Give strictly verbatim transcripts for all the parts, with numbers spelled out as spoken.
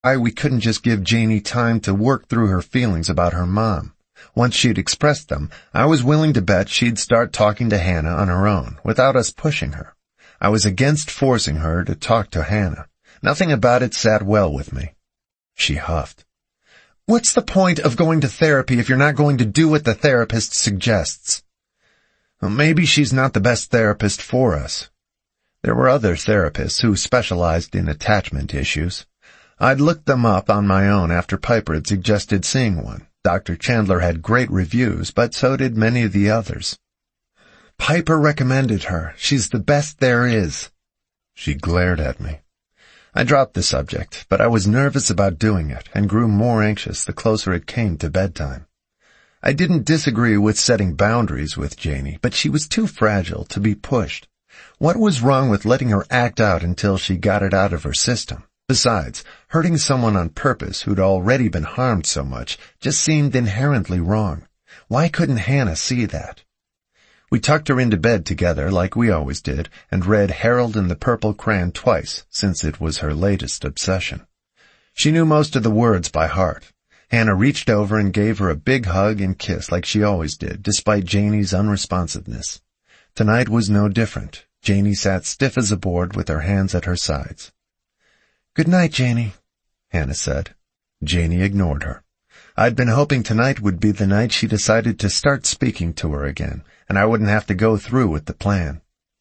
why we couldn't just give Janie time to work through her feelings about her mom. Once she'd expressed them, I was willing to bet she'd start talking to Hannah on her own, without us pushing her. I was against forcing her to talk to Hannah. Nothing about it sat well with me. She huffed. What's the point of going to therapy if you're not going to do what the therapist suggests? Well, maybe she's not the best therapist for us. There were other therapists who specialized in attachment issues. I'd looked them up on my own after Piper had suggested seeing one. Doctor Chandler had great reviews, but so did many of the others. Piper recommended her. She's the best there is. She glared at me. I dropped the subject, but I was nervous about doing it and grew more anxious the closer it came to bedtime. I didn't disagree with setting boundaries with Janie, but she was too fragile to be pushed. What was wrong with letting her act out until she got it out of her system? Besides, hurting someone on purpose who'd already been harmed so much just seemed inherently wrong. Why couldn't Hannah see that? We tucked her into bed together like we always did and read Harold and the Purple Crayon twice, since it was her latest obsession. She knew most of the words by heart. Hannah reached over and gave her a big hug and kiss like she always did, despite Janie's unresponsiveness. Tonight was no different. Janie sat stiff as a board with her hands at her sides. Good night, Janie, Hannah said. Janie ignored her. I'd been hoping tonight would be the night she decided to start speaking to her again, and I wouldn't have to go through with the plan.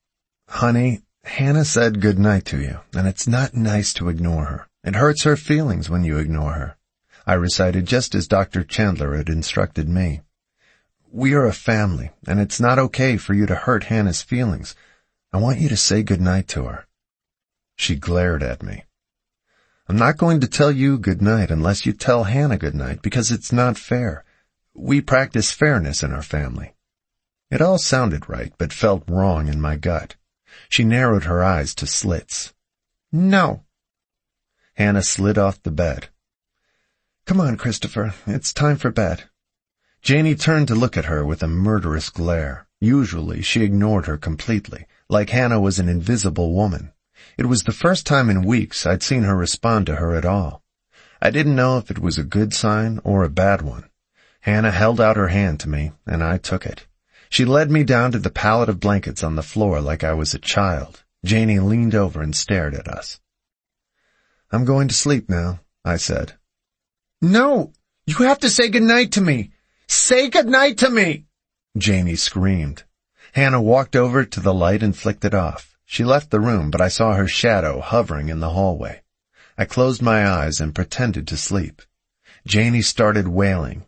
Honey, Hannah said good night to you, and it's not nice to ignore her. It hurts her feelings when you ignore her. I recited just as Doctor Chandler had instructed me. We are a family, and it's not okay for you to hurt Hannah's feelings. I want you to say good night to her. She glared at me. I'm not going to tell you good night unless you tell Hannah good night, because it's not fair. We practice fairness in our family. It all sounded right, but felt wrong in my gut. She narrowed her eyes to slits. No. Hannah slid off the bed. Come on, Christopher. It's time for bed. Janie turned to look at her with a murderous glare. Usually she ignored her completely, like Hannah was an invisible woman. It was the first time in weeks I'd seen her respond to her at all. I didn't know if it was a good sign or a bad one. Hannah held out her hand to me, and I took it. She led me down to the pallet of blankets on the floor like I was a child. Janie leaned over and stared at us. I'm going to sleep now, I said. No, you have to say goodnight to me. Say goodnight to me, Janie screamed. Hannah walked over to the light and flicked it off. She left the room, but I saw her shadow hovering in the hallway. I closed my eyes and pretended to sleep. Janie started wailing.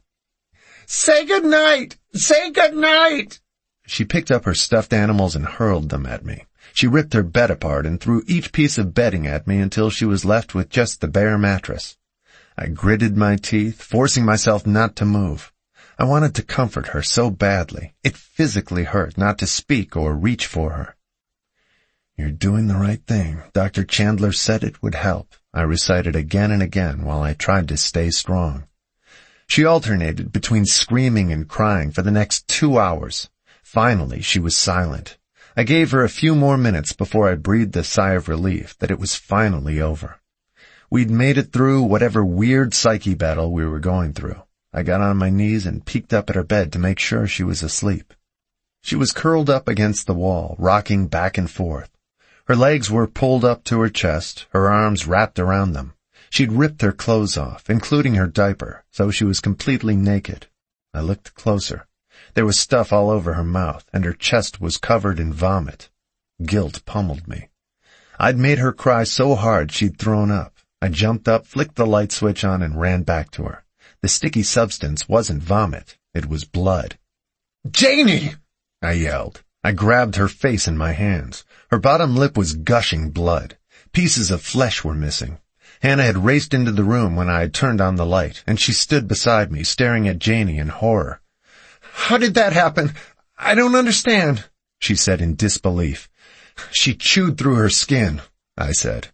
Say goodnight! Say goodnight! She picked up her stuffed animals and hurled them at me. She ripped her bed apart and threw each piece of bedding at me until she was left with just the bare mattress. I gritted my teeth, forcing myself not to move. I wanted to comfort her so badly. It physically hurt not to speak or reach for her. You're doing the right thing. Doctor Chandler said it would help. I recited again and again while I tried to stay strong. She alternated between screaming and crying for the next two hours. Finally, she was silent. I gave her a few more minutes before I breathed a sigh of relief that it was finally over. We'd made it through whatever weird psyche battle we were going through. I got on my knees and peeked up at her bed to make sure she was asleep. She was curled up against the wall, rocking back and forth. Her legs were pulled up to her chest, her arms wrapped around them. She'd ripped her clothes off, including her diaper, so she was completely naked. I looked closer. There was stuff all over her mouth, and her chest was covered in vomit. Guilt pummeled me. I'd made her cry so hard she'd thrown up. I jumped up, flicked the light switch on, and ran back to her. The sticky substance wasn't vomit. It was blood. Janie! I yelled. I grabbed her face in my hands. Her bottom lip was gushing blood. Pieces of flesh were missing. Hannah had raced into the room when I had turned on the light, and she stood beside me, staring at Janie in horror. How did that happen? I don't understand, she said in disbelief. She chewed through her skin, I said.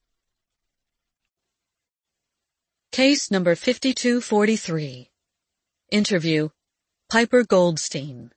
Case number fifty-two forty-three. Interview. Piper Goldstein.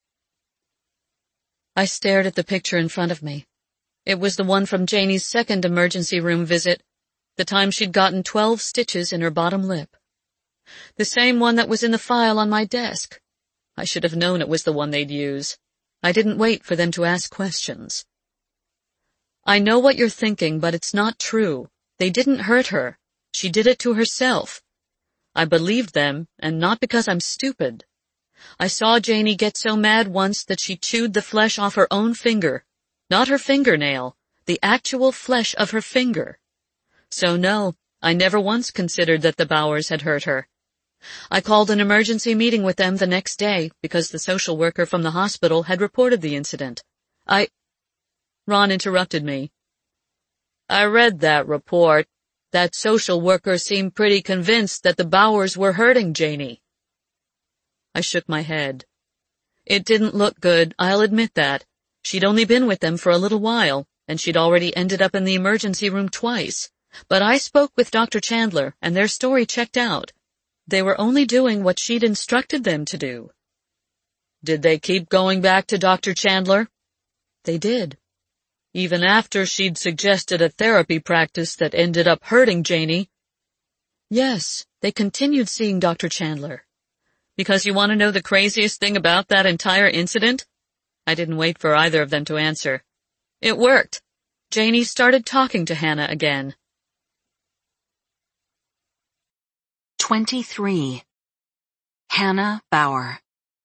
I stared at the picture in front of me. It was the one from Janie's second emergency room visit. The time she'd gotten twelve stitches in her bottom lip. The same one that was in the file on my desk. I should have known it was the one they'd use. I didn't wait for them to ask questions. I know what you're thinking, but it's not true. They didn't hurt her. She did it to herself. I believed them, and not because I'm stupid. I saw Janie get so mad once that she chewed the flesh off her own finger. Not her fingernail, the actual flesh of her finger. So no, I never once considered that the Bowers had hurt her. I called an emergency meeting with them the next day because the social worker from the hospital had reported the incident. I... Ron interrupted me. I read that report. That social worker seemed pretty convinced that the Bowers were hurting Janie. I shook my head. It didn't look good, I'll admit that. She'd only been with them for a little while, and she'd already ended up in the emergency room twice. But I spoke with Doctor Chandler, and their story checked out. They were only doing what she'd instructed them to do. Did they keep going back to Doctor Chandler? They did. Even after she'd suggested a therapy practice that ended up hurting Janie? Yes, they continued seeing Doctor Chandler. Because you want to know the craziest thing about that entire incident? I didn't wait for either of them to answer. It worked. Janie started talking to Hannah again. twenty-three. Hannah Bauer.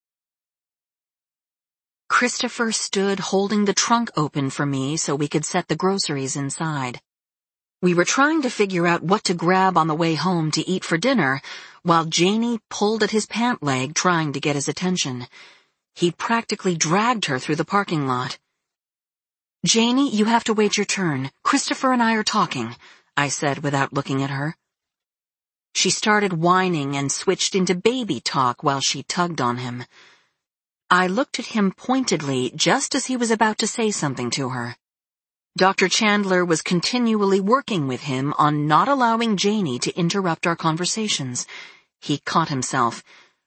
Christopher stood holding the trunk open for me so we could set the groceries inside. We were trying to figure out what to grab on the way home to eat for dinner, while Janie pulled at his pant leg trying to get his attention. He practically dragged her through the parking lot. Janie, you have to wait your turn. Christopher and I are talking, I said without looking at her. She started whining and switched into baby talk while she tugged on him. I looked at him pointedly just as he was about to say something to her. Doctor Chandler was continually working with him on not allowing Janie to interrupt our conversations. He caught himself.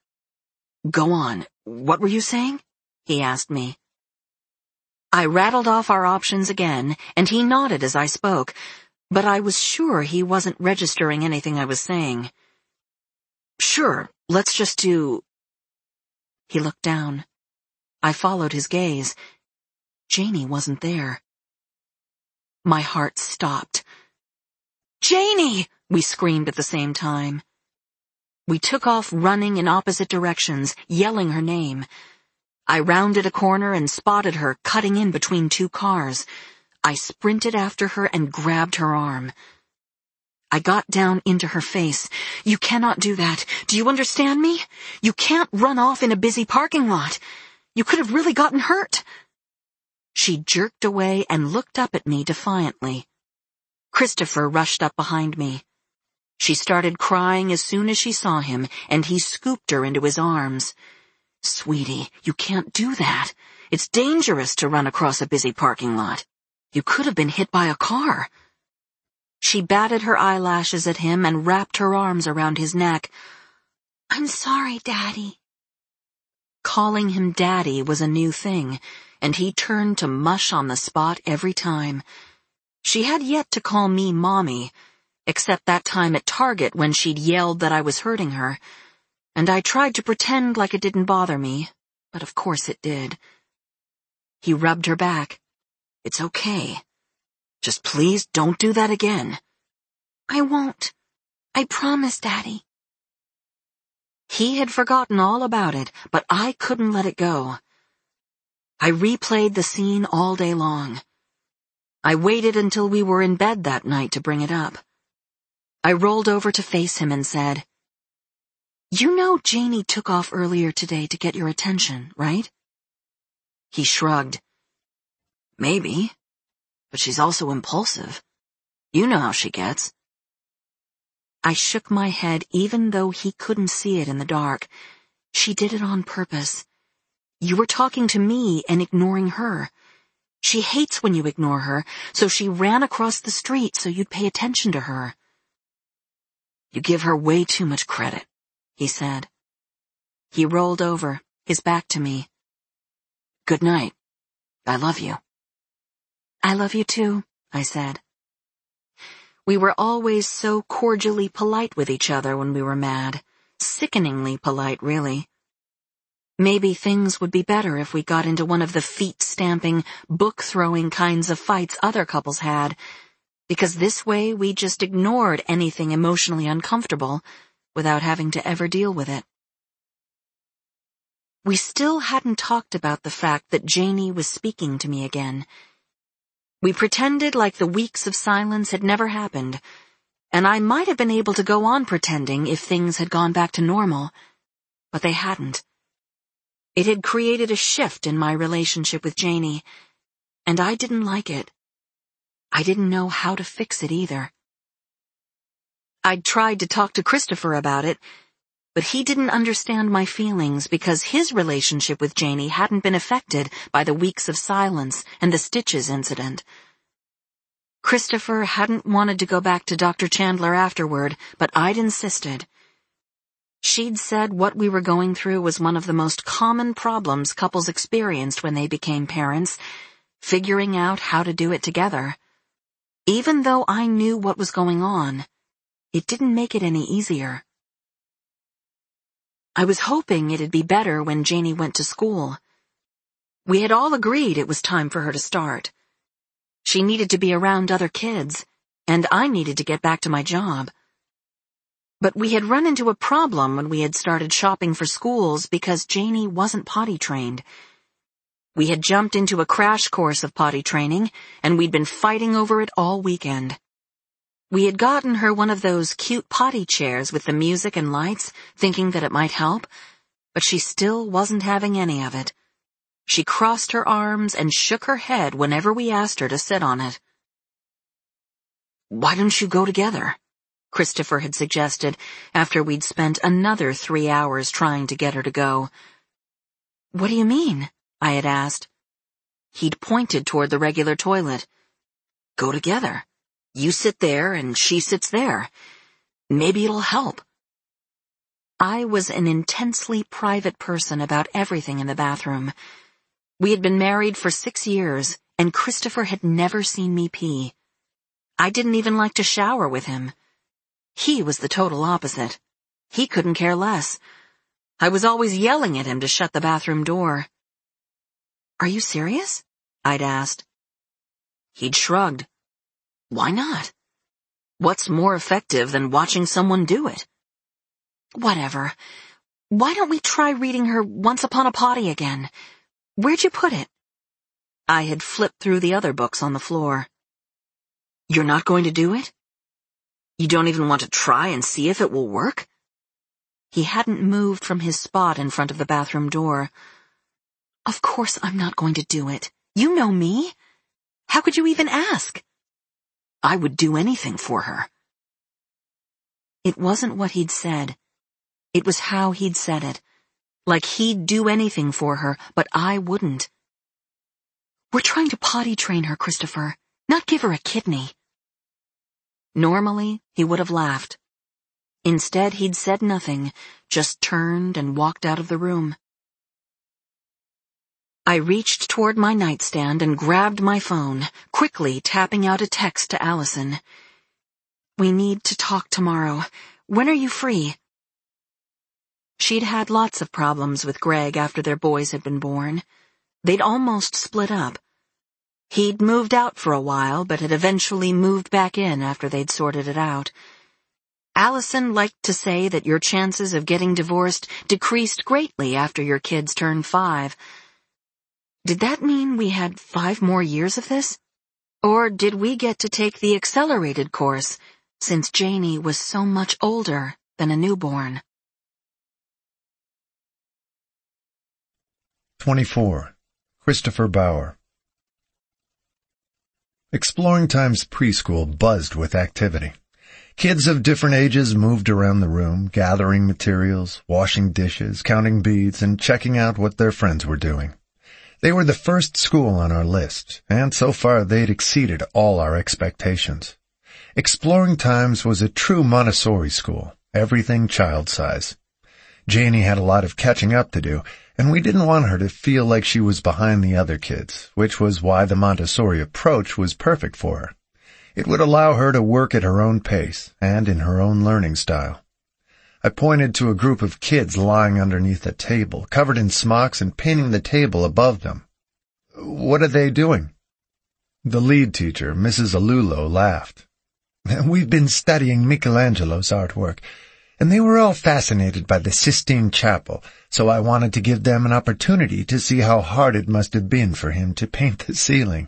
Go on. What were you saying? He asked me. I rattled off our options again, and he nodded as I spoke, but I was sure he wasn't registering anything I was saying. Sure, let's just do... He looked down. I followed his gaze. Janie wasn't there. My heart stopped. Janie! We screamed at the same time. We took off running in opposite directions, yelling her name. I rounded a corner and spotted her cutting in between two cars. I sprinted after her and grabbed her arm. I got down into her face. You cannot do that. Do you understand me? You can't run off in a busy parking lot. You could have really gotten hurt. She jerked away and looked up at me defiantly. Christopher rushed up behind me. She started crying as soon as she saw him, and he scooped her into his arms. Sweetie, you can't do that. It's dangerous to run across a busy parking lot. You could have been hit by a car. She batted her eyelashes at him and wrapped her arms around his neck. I'm sorry, Daddy. Calling him Daddy was a new thing, and he turned to mush on the spot every time. She had yet to call me Mommy, except that time at Target when she'd yelled that I was hurting her, and I tried to pretend like it didn't bother me, but of course it did. He rubbed her back. It's okay. Just please don't do that again. I won't. I promise, Daddy. He had forgotten all about it, but I couldn't let it go. I replayed the scene all day long. I waited until we were in bed that night to bring it up. I rolled over to face him and said, You know Janie took off earlier today to get your attention, right? He shrugged. Maybe, but she's also impulsive. You know how she gets. I shook my head even though he couldn't see it in the dark. She did it on purpose. You were talking to me and ignoring her. She hates when you ignore her, so she ran across the street so you'd pay attention to her. You give her way too much credit, he said. He rolled over, his back to me. Good night. I love you. I love you too, I said. We were always so cordially polite with each other when we were mad. Sickeningly polite, really. Maybe things would be better if we got into one of the feet-stamping, book-throwing kinds of fights other couples had, because this way we just ignored anything emotionally uncomfortable without having to ever deal with it. We still hadn't talked about the fact that Janie was speaking to me again. We pretended like the weeks of silence had never happened, and I might have been able to go on pretending if things had gone back to normal, but they hadn't. It had created a shift in my relationship with Janie, and I didn't like it. I didn't know how to fix it either. I'd tried to talk to Christopher about it, but he didn't understand my feelings because his relationship with Janie hadn't been affected by the weeks of silence and the stitches incident. Christopher hadn't wanted to go back to Doctor Chandler afterward, but I'd insisted. She'd said what we were going through was one of the most common problems couples experienced when they became parents, figuring out how to do it together. Even though I knew what was going on, it didn't make it any easier. I was hoping it'd be better when Janie went to school. We had all agreed it was time for her to start. She needed to be around other kids, and I needed to get back to my job. But we had run into a problem when we had started shopping for schools because Janie wasn't potty trained. We had jumped into a crash course of potty training, and we'd been fighting over it all weekend. We had gotten her one of those cute potty chairs with the music and lights, thinking that it might help, but she still wasn't having any of it. She crossed her arms and shook her head whenever we asked her to sit on it. "Why don't you go together?" Christopher had suggested after we'd spent another three hours trying to get her to go. "What do you mean?" I had asked. He'd pointed toward the regular toilet. "Go together. You sit there and she sits there. Maybe it'll help." I was an intensely private person about everything in the bathroom. We had been married for six years, and Christopher had never seen me pee. I didn't even like to shower with him. He was the total opposite. He couldn't care less. I was always yelling at him to shut the bathroom door. "Are you serious?" I'd asked. He'd shrugged. "Why not? What's more effective than watching someone do it?" "Whatever. Why don't we try reading her Once Upon a Potty again? Where'd you put it?" I had flipped through the other books on the floor. "You're not going to do it? You don't even want to try and see if it will work?" He hadn't moved from his spot in front of the bathroom door. "Of course I'm not going to do it. You know me. How could you even ask?" "I would do anything for her." It wasn't what he'd said. It was how he'd said it. Like he'd do anything for her, but I wouldn't. "We're trying to potty train her, Christopher, not give her a kidney." Normally, he would have laughed. Instead, he'd said nothing, just turned and walked out of the room. I reached toward my nightstand and grabbed my phone, quickly tapping out a text to Allison. "We need to talk tomorrow. When are you free?" She'd had lots of problems with Greg after their boys had been born. They'd almost split up. He'd moved out for a while, but had eventually moved back in after they'd sorted it out. Allison liked to say that your chances of getting divorced decreased greatly after your kids turned five. Did that mean we had five more years of this? Or did we get to take the accelerated course, since Janie was so much older than a newborn? twenty-four. Christopher Bauer. Exploring Time's preschool buzzed with activity. Kids of different ages moved around the room, gathering materials, washing dishes, counting beads, and checking out what their friends were doing. They were the first school on our list, and so far they'd exceeded all our expectations. Exploring Times was a true Montessori school, everything child-size. Janie had a lot of catching up to do, and we didn't want her to feel like she was behind the other kids, which was why the Montessori approach was perfect for her. It would allow her to work at her own pace and in her own learning style. I pointed to a group of kids lying underneath a table, covered in smocks and pinning the table above them. "What are they doing?" The lead teacher, Missus Alulo, laughed. "We've been studying Michelangelo's artwork, and they were all fascinated by the Sistine Chapel, so I wanted to give them an opportunity to see how hard it must have been for him to paint the ceiling."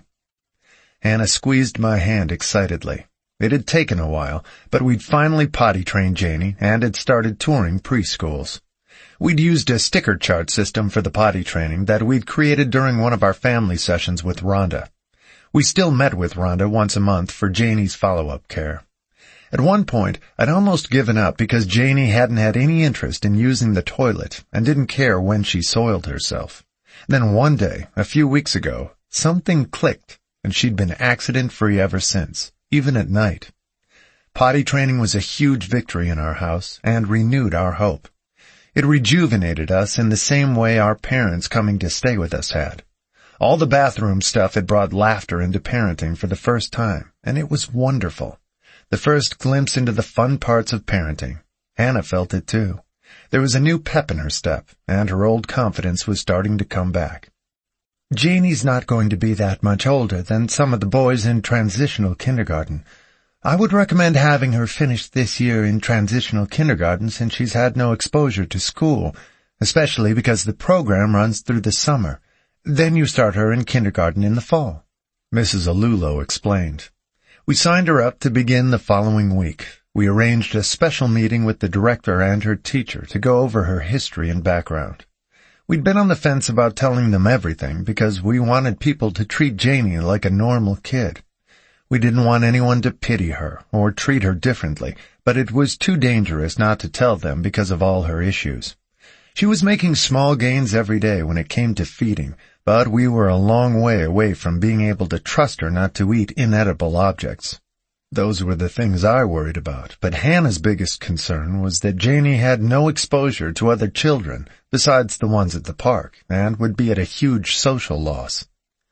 Hannah squeezed my hand excitedly. It had taken a while, but we'd finally potty-trained Janie and had started touring preschools. We'd used a sticker chart system for the potty training that we'd created during one of our family sessions with Rhonda. We still met with Rhonda once a month for Janie's follow-up care. At one point, I'd almost given up because Janie hadn't had any interest in using the toilet and didn't care when she soiled herself. Then one day, a few weeks ago, something clicked, and she'd been accident-free ever since, even at night. Potty training was a huge victory in our house and renewed our hope. It rejuvenated us in the same way our parents coming to stay with us had. All the bathroom stuff had brought laughter into parenting for the first time, and it was wonderful. The first glimpse into the fun parts of parenting. Hannah felt it too. There was a new pep in her step, and her old confidence was starting to come back. "Janie's not going to be that much older than some of the boys in transitional kindergarten. I would recommend having her finish this year in transitional kindergarten since she's had no exposure to school, especially because the program runs through the summer. Then you start her in kindergarten in the fall," Missus Alulo explained. We signed her up to begin the following week. We arranged a special meeting with the director and her teacher to go over her history and background. We'd been on the fence about telling them everything because we wanted people to treat Janie like a normal kid. We didn't want anyone to pity her or treat her differently, but it was too dangerous not to tell them because of all her issues. She was making small gains every day when it came to feeding, but we were a long way away from being able to trust her not to eat inedible objects. Those were the things I worried about, but Hannah's biggest concern was that Janie had no exposure to other children besides the ones at the park, and would be at a huge social loss.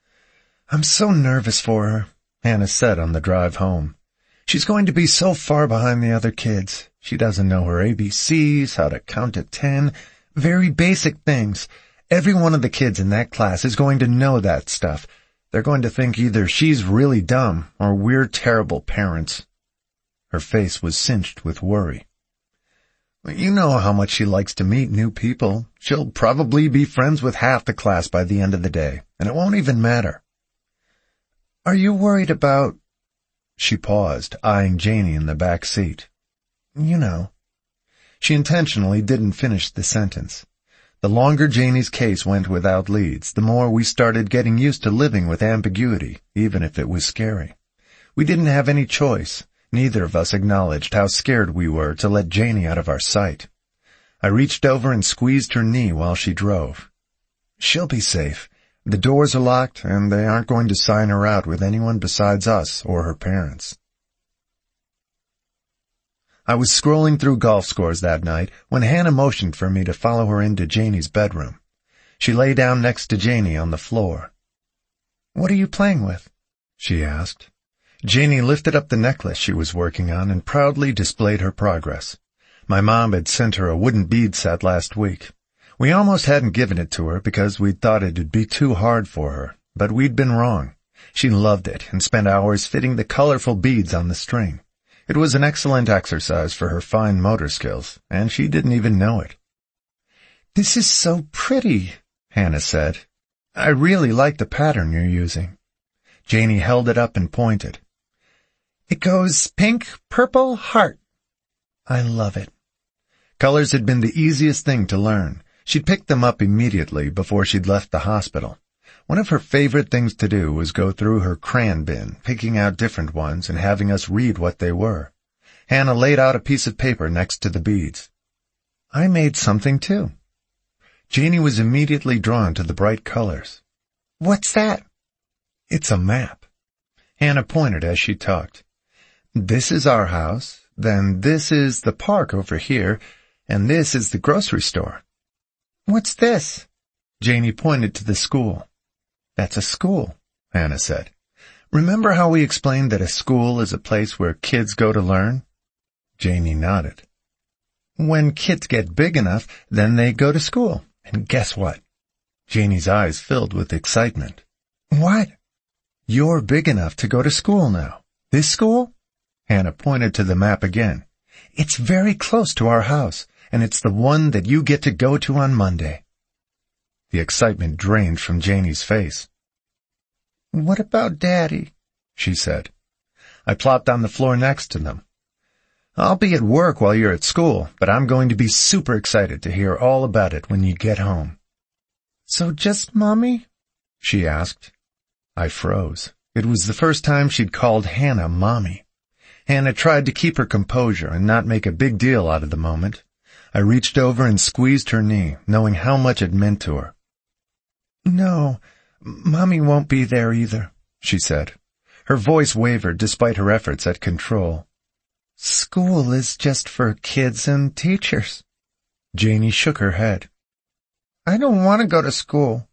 "I'm so nervous for her," Hannah said on the drive home. "She's going to be so far behind the other kids. She doesn't know her A B Cs, how to count to ten, very basic things. Every one of the kids in that class is going to know that stuff. They're going to think either she's really dumb or we're terrible parents." Her face was cinched with worry. "You know how much she likes to meet new people. She'll probably be friends with half the class by the end of the day, and it won't even matter." "Are you worried about—" She paused, eyeing Janie in the back seat. "You know." She intentionally didn't finish the sentence. The longer Janie's case went without leads, the more we started getting used to living with ambiguity, even if it was scary. We didn't have any choice. Neither of us acknowledged how scared we were to let Janie out of our sight. I reached over and squeezed her knee while she drove. "She'll be safe. The doors are locked, and they aren't going to sign her out with anyone besides us or her parents." I was scrolling through golf scores that night when Hannah motioned for me to follow her into Janie's bedroom. She lay down next to Janie on the floor. "What are you playing with?" she asked. Janie lifted up the necklace she was working on and proudly displayed her progress. My mom had sent her a wooden bead set last week. We almost hadn't given it to her because we'd thought it'd be too hard for her, but we'd been wrong. She loved it and spent hours fitting the colorful beads on the string. It was an excellent exercise for her fine motor skills, and she didn't even know it. "This is so pretty," Hannah said. "I really like the pattern you're using." Janie held it up and pointed. "It goes pink, purple, heart." "I love it." Colors had been the easiest thing to learn. She'd picked them up immediately before she'd left the hospital. One of her favorite things to do was go through her crayon bin, picking out different ones and having us read what they were. Hannah laid out a piece of paper next to the beads. "I made something too." Janie was immediately drawn to the bright colors. "What's that?" "It's a map." Hannah pointed as she talked. "This is our house, then this is the park over here, and this is the grocery store." "What's this?" Janie pointed to the school. "That's a school," Hannah said. Remember how we explained that a school is a place where kids go to learn? Janie nodded. When kids get big enough, then they go to school. And guess what? Janie's eyes filled with excitement. What? You're big enough to go to school now. This school? Hannah pointed to the map again. It's very close to our house, and it's the one that you get to go to on Monday. The excitement drained from Janie's face. What about Daddy? She said. I plopped on the floor next to them. I'll be at work while you're at school, but I'm going to be super excited to hear all about it when you get home. So just Mommy? She asked. I froze. It was the first time she'd called Hannah Mommy. Hannah tried to keep her composure and not make a big deal out of the moment. I reached over and squeezed her knee, knowing how much it meant to her. No, Mommy won't be there either, she said. Her voice wavered despite her efforts at control. School is just for kids and teachers. Janie shook her head. I don't want to go to school.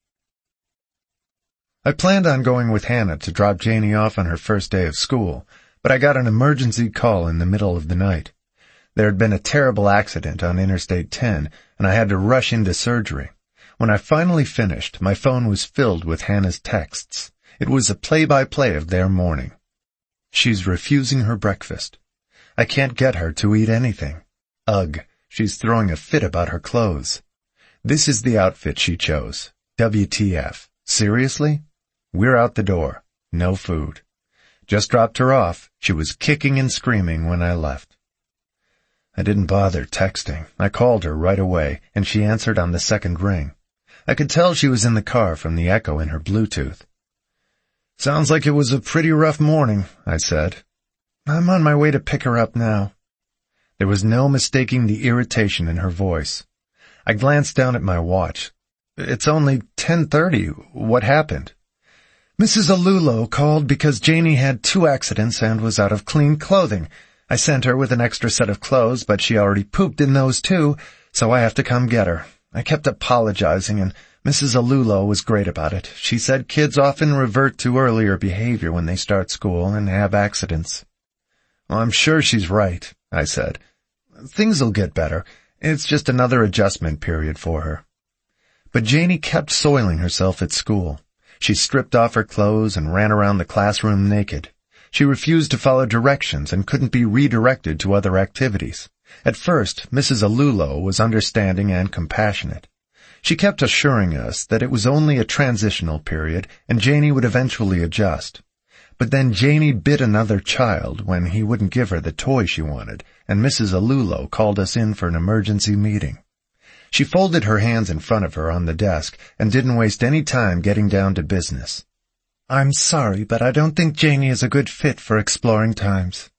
I planned on going with Hannah to drop Janie off on her first day of school, but I got an emergency call in the middle of the night. There had been a terrible accident on Interstate ten, and I had to rush into surgery. When I finally finished, my phone was filled with Hannah's texts. It was a play-by-play of their morning. She's refusing her breakfast. I can't get her to eat anything. Ugh, she's throwing a fit about her clothes. This is the outfit she chose. W T F. Seriously? We're out the door. No food. Just dropped her off. She was kicking and screaming when I left. I didn't bother texting. I called her right away, and she answered on the second ring. I could tell she was in the car from the echo in her Bluetooth. Sounds like it was a pretty rough morning, I said. I'm on my way to pick her up now. There was no mistaking the irritation in her voice. I glanced down at my watch. It's only ten thirty. What happened? Missus Alulo called because Janie had two accidents and was out of clean clothing. I sent her with an extra set of clothes, but she already pooped in those too, so I have to come get her. I kept apologizing, and Missus Alulo was great about it. She said kids often revert to earlier behavior when they start school and have accidents. Well, I'm sure she's right, I said. Things'll get better. It's just another adjustment period for her. But Janie kept soiling herself at school. She stripped off her clothes and ran around the classroom naked. She refused to follow directions and couldn't be redirected to other activities. At first, Missus Alulo was understanding and compassionate. She kept assuring us that it was only a transitional period and Janie would eventually adjust. But then Janie bit another child when he wouldn't give her the toy she wanted, and Missus Alulo called us in for an emergency meeting. She folded her hands in front of her on the desk and didn't waste any time getting down to business. I'm sorry, but I don't think Janie is a good fit for exploring times.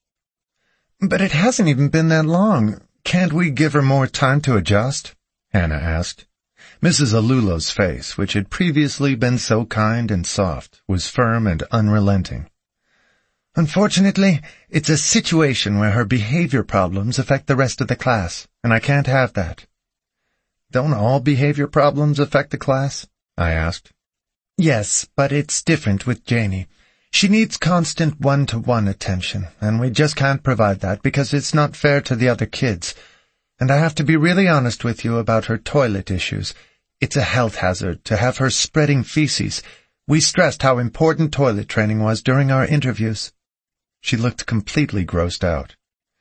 But it hasn't even been that long. Can't we give her more time to adjust? Hannah asked. Missus Alulo's face, which had previously been so kind and soft, was firm and unrelenting. Unfortunately, it's a situation where her behavior problems affect the rest of the class, and I can't have that. Don't all behavior problems affect the class? I asked. Yes, but it's different with Janie. She needs constant one-to-one attention, and we just can't provide that because it's not fair to the other kids. And I have to be really honest with you about her toilet issues. It's a health hazard to have her spreading feces. We stressed how important toilet training was during our interviews. She looked completely grossed out.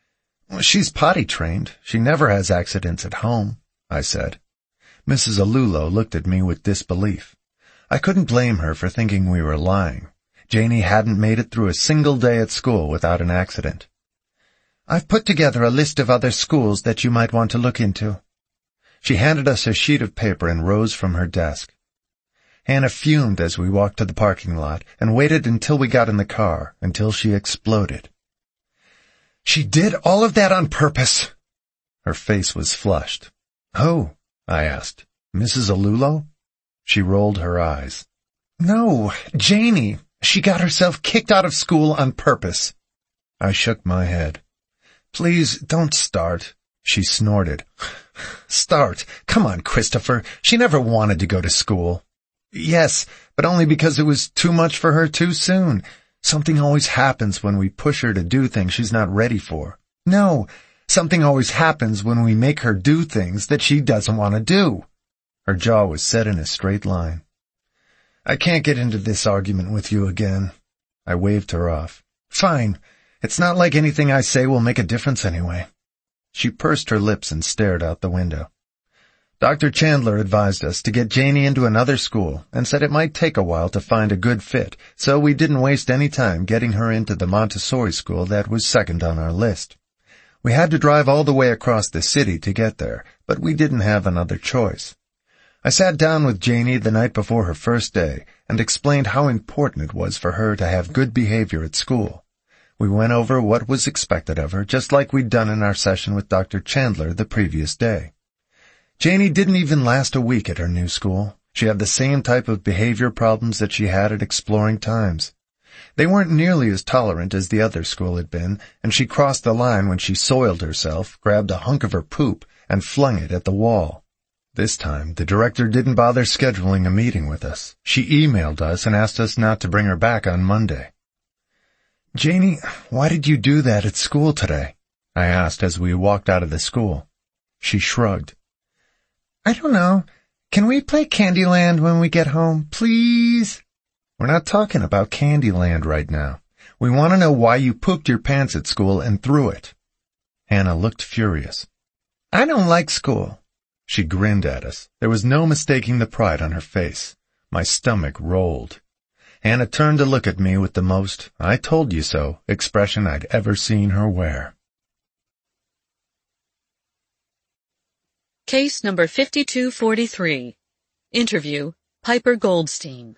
She's potty trained. She never has accidents at home, I said. Missus Alulo looked at me with disbelief. I couldn't blame her for thinking we were lying. Janie hadn't made it through a single day at school without an accident. I've put together a list of other schools that you might want to look into. She handed us a sheet of paper and rose from her desk. Hannah fumed as we walked to the parking lot and waited until we got in the car, until she exploded. She did all of that on purpose. Her face was flushed. Who? I asked. Missus Alulo? She rolled her eyes. No, Janie. She got herself kicked out of school on purpose. I shook my head. Please don't start, she snorted. Start? Come on, Christopher. She never wanted to go to school. Yes, but only because it was too much for her too soon. Something always happens when we push her to do things she's not ready for. No, something always happens when we make her do things that she doesn't want to do. Her jaw was set in a straight line. I can't get into this argument with you again. I waved her off. Fine. It's not like anything I say will make a difference anyway. She pursed her lips and stared out the window. Doctor Chandler advised us to get Janie into another school and said it might take a while to find a good fit, so we didn't waste any time getting her into the Montessori school that was second on our list. We had to drive all the way across the city to get there, but we didn't have another choice. I sat down with Janie the night before her first day and explained how important it was for her to have good behavior at school. We went over what was expected of her, just like we'd done in our session with Doctor Chandler the previous day. Janie didn't even last a week at her new school. She had the same type of behavior problems that she had at Exploring Times. They weren't nearly as tolerant as the other school had been, and she crossed the line when she soiled herself, grabbed a hunk of her poop, and flung it at the wall. This time, the director didn't bother scheduling a meeting with us. She emailed us and asked us not to bring her back on Monday. Janie, why did you do that at school today? I asked as we walked out of the school. She shrugged. I don't know. Can we play Candyland when we get home, please? We're not talking about Candyland right now. We want to know why you pooped your pants at school and threw it. Hannah looked furious. I don't like school. She grinned at us. There was no mistaking the pride on her face. My stomach rolled. Hannah turned to look at me with the most "I told you so" expression I'd ever seen her wear. Case number fifty-two forty-three. Interview, Piper Goldstein.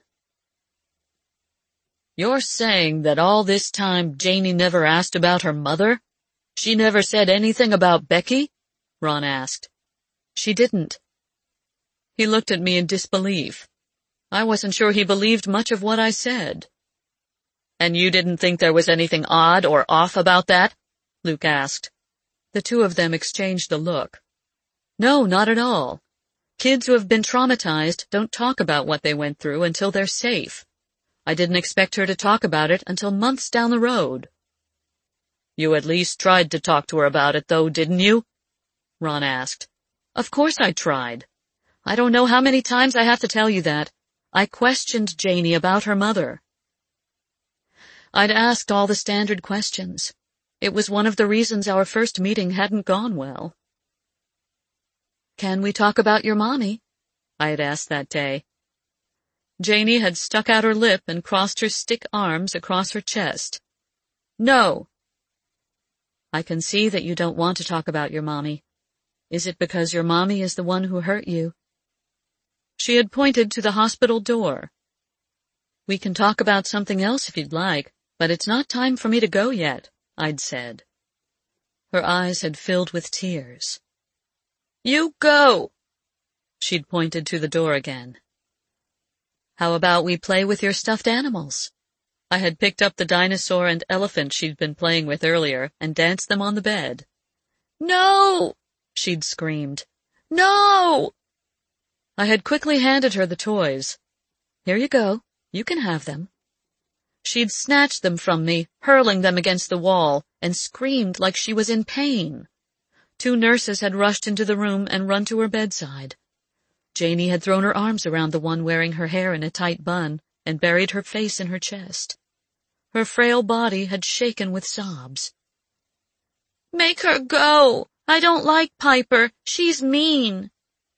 You're saying that all this time Janie never asked about her mother? She never said anything about Becky? Ron asked. She didn't. He looked at me in disbelief. I wasn't sure he believed much of what I said. And you didn't think there was anything odd or off about that? Luke asked. The two of them exchanged a look. No, not at all. Kids who have been traumatized don't talk about what they went through until they're safe. I didn't expect her to talk about it until months down the road. You at least tried to talk to her about it, though, didn't you? Ron asked. Of course I tried. I don't know how many times I have to tell you that. I questioned Janie about her mother. I'd asked all the standard questions. It was one of the reasons our first meeting hadn't gone well. Can we talk about your mommy? I had asked that day. Janie had stuck out her lip and crossed her stick arms across her chest. No. I can see that you don't want to talk about your mommy. Is it because your mommy is the one who hurt you? She had pointed to the hospital door. We can talk about something else if you'd like, but it's not time for me to go yet, I'd said. Her eyes had filled with tears. You go! She'd pointed to the door again. How about we play with your stuffed animals? I had picked up the dinosaur and elephant she'd been playing with earlier and danced them on the bed. No! She'd screamed. No! I had quickly handed her the toys. Here you go. You can have them. She'd snatched them from me, hurling them against the wall, and screamed like she was in pain. Two nurses had rushed into the room and run to her bedside. Janie had thrown her arms around the one wearing her hair in a tight bun and buried her face in her chest. Her frail body had shaken with sobs. Make her go! I don't like Piper. She's mean.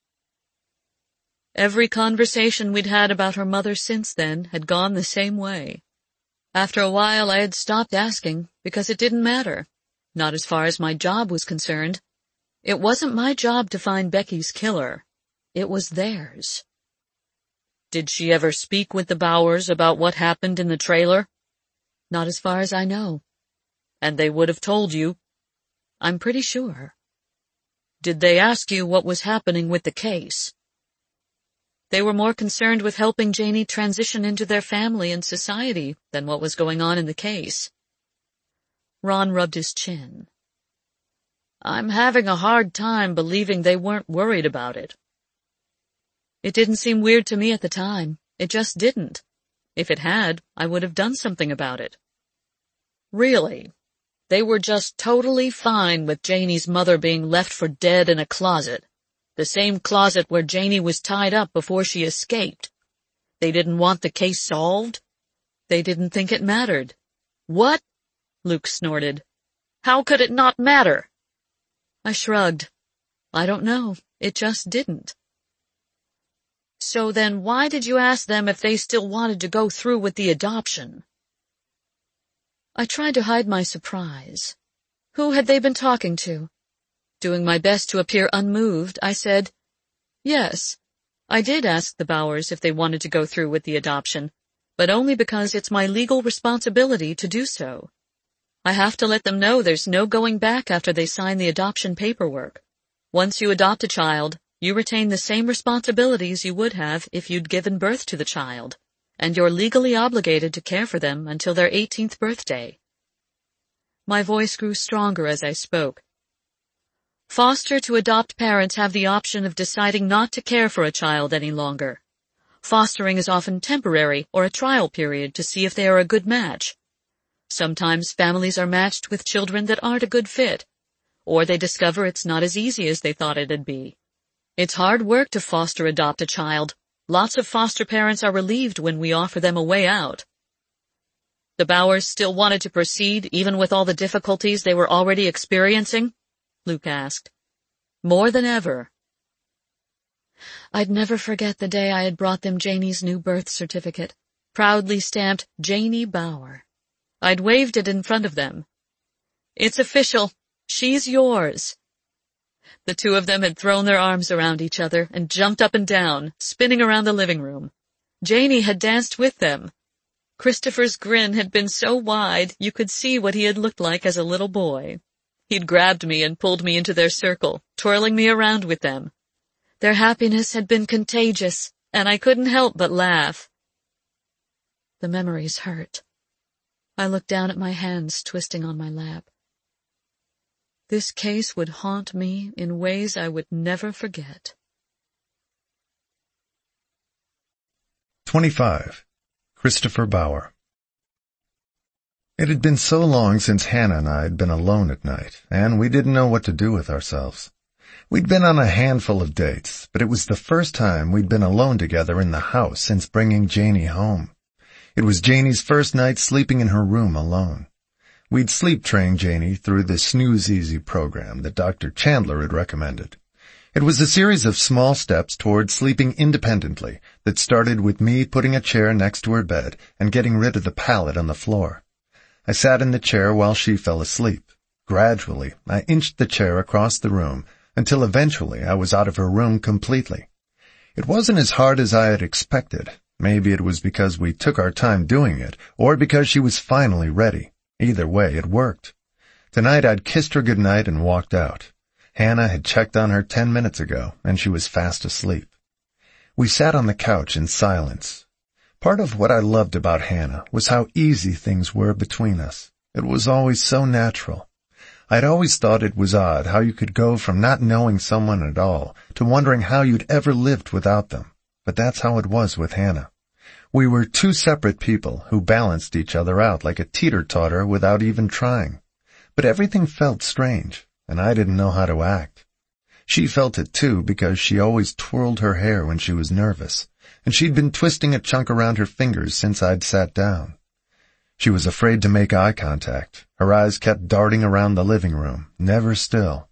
Every conversation we'd had about her mother since then had gone the same way. After a while I had stopped asking because it didn't matter. Not as far as my job was concerned. It wasn't my job to find Becky's killer. It was theirs. Did she ever speak with the Bowers about what happened in the trailer? Not as far as I know. And they would have told you? I'm pretty sure. Did they ask you what was happening with the case? They were more concerned with helping Janie transition into their family and society than what was going on in the case. Ron rubbed his chin. I'm having a hard time believing they weren't worried about it. It didn't seem weird to me at the time. It just didn't. If it had, I would have done something about it. Really, they were just totally fine with Janie's mother being left for dead in a closet, the same closet where Janie was tied up before she escaped. They didn't want the case solved. They didn't think it mattered. What? Luke snorted. How could it not matter? I shrugged. I don't know. It just didn't. So then why did you ask them if they still wanted to go through with the adoption? I tried to hide my surprise. Who had they been talking to? Doing my best to appear unmoved, I said, yes, I did ask the Bowers if they wanted to go through with the adoption, but only because it's my legal responsibility to do so. I have to let them know there's no going back after they sign the adoption paperwork. Once you adopt a child, you retain the same responsibilities you would have if you'd given birth to the child, and you're legally obligated to care for them until their eighteenth birthday. My voice grew stronger as I spoke. Foster to adopt parents have the option of deciding not to care for a child any longer. Fostering is often temporary or a trial period to see if they are a good match. Sometimes families are matched with children that aren't a good fit, or they discover it's not as easy as they thought it'd be. It's hard work to foster adopt a child. Lots of foster parents are relieved when we offer them a way out. The Bowers still wanted to proceed even with all the difficulties they were already experiencing? Luke asked. More than ever. I'd never forget the day I had brought them Janie's new birth certificate, proudly stamped Janie Bower. I'd waved it in front of them. It's official. She's yours. The two of them had thrown their arms around each other and jumped up and down, spinning around the living room. Janie had danced with them. Christopher's grin had been so wide you could see what he had looked like as a little boy. He'd grabbed me and pulled me into their circle, twirling me around with them. Their happiness had been contagious, and I couldn't help but laugh. The memories hurt. I looked down at my hands twisting on my lap. This case would haunt me in ways I would never forget. twenty-five. Christopher Bower. It had been so long since Hannah and I had been alone at night, and we didn't know what to do with ourselves. We'd been on a handful of dates, but it was the first time we'd been alone together in the house since bringing Janie home. It was Janie's first night sleeping in her room alone. We'd sleep-trained Janie through the Snooze Easy program that Doctor Chandler had recommended. It was a series of small steps toward sleeping independently that started with me putting a chair next to her bed and getting rid of the pallet on the floor. I sat in the chair while she fell asleep. Gradually, I inched the chair across the room until eventually I was out of her room completely. It wasn't as hard as I had expected. Maybe it was because we took our time doing it, or because she was finally ready. Either way, it worked. Tonight I'd kissed her goodnight and walked out. Hannah had checked on her ten minutes ago, and she was fast asleep. We sat on the couch in silence. Part of what I loved about Hannah was how easy things were between us. It was always so natural. I'd always thought it was odd how you could go from not knowing someone at all to wondering how you'd ever lived without them. But that's how it was with Hannah. We were two separate people who balanced each other out like a teeter-totter without even trying. But everything felt strange, and I didn't know how to act. She felt it too because she always twirled her hair when she was nervous, and she'd been twisting a chunk around her fingers since I'd sat down. She was afraid to make eye contact. Her eyes kept darting around the living room, never still.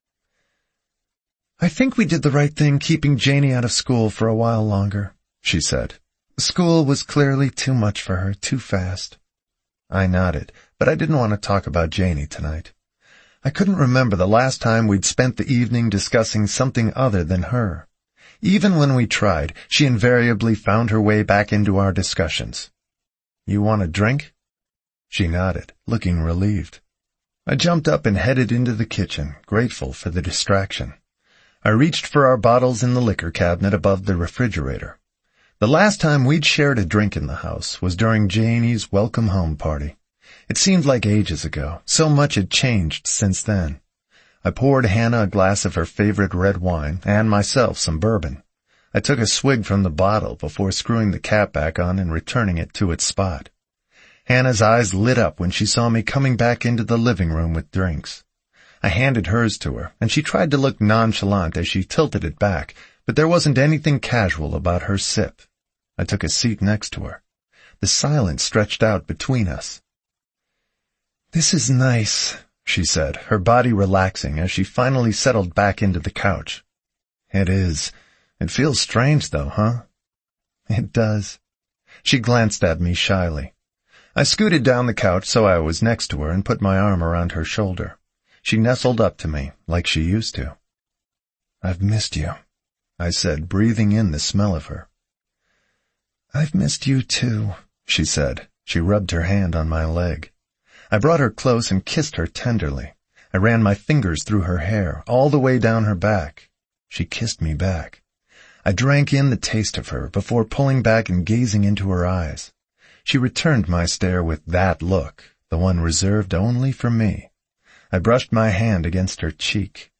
"I think we did the right thing keeping Janie out of school for a while longer," she said. "School was clearly too much for her, too fast." I nodded, but I didn't want to talk about Janie tonight. I couldn't remember the last time we'd spent the evening discussing something other than her. Even when we tried, she invariably found her way back into our discussions. "You want a drink?" She nodded, looking relieved. I jumped up and headed into the kitchen, grateful for the distraction. I reached for our bottles in the liquor cabinet above the refrigerator. The last time we'd shared a drink in the house was during Janie's welcome home party. It seemed like ages ago. So much had changed since then. I poured Hannah a glass of her favorite red wine and myself some bourbon. I took a swig from the bottle before screwing the cap back on and returning it to its spot. Hannah's eyes lit up when she saw me coming back into the living room with drinks. I handed hers to her, and she tried to look nonchalant as she tilted it back, but there wasn't anything casual about her sip. I took a seat next to her. The silence stretched out between us. "This is nice," she said, her body relaxing as she finally settled back into the couch. "It is. It feels strange, though, huh?" "It does." She glanced at me shyly. I scooted down the couch so I was next to her and put my arm around her shoulder. She nestled up to me, like she used to. "I've missed you," I said, breathing in the smell of her. "I've missed you too," she said. She rubbed her hand on my leg. I brought her close and kissed her tenderly. I ran my fingers through her hair, all the way down her back. She kissed me back. I drank in the taste of her before pulling back and gazing into her eyes. She returned my stare with that look, the one reserved only for me. I brushed my hand against her cheek.